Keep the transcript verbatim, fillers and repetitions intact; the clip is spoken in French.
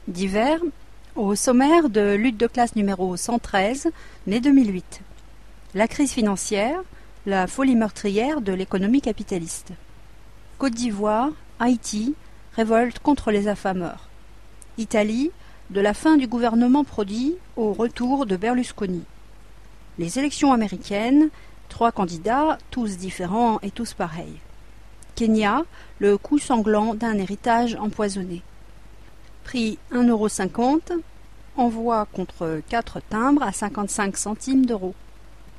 Divers, au sommaire de lutte de classe numéro cent treize, mai deux mille huit. La crise financière, la folie meurtrière de l'économie capitaliste. Côte d'Ivoire, Haïti, révolte contre les affameurs. Italie, de la fin du gouvernement Prodi au retour de Berlusconi. Les élections américaines, trois candidats, tous différents et tous pareils. Kenya, le coup sanglant d'un héritage empoisonné. Prix un euro cinquante, envoi contre quatre timbres à cinquante-cinq centimes d'euros.